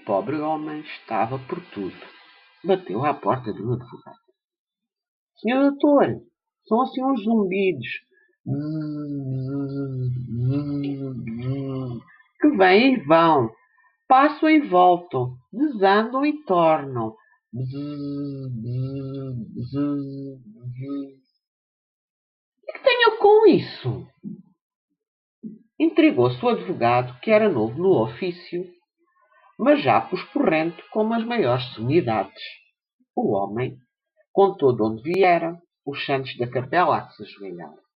pobre homem estava por tudo. Bateu à porta do advogado. Senhor doutor, são assim uns zumbidos que vêm e vão, passam e voltam, desandam e tornam. O que tenho com isso? Intrigou-se o advogado, que era novo no ofício, mas já pus porrento como as maiores solenidades. O homem contou de onde viera, os santos da capela a que se ajoelharam.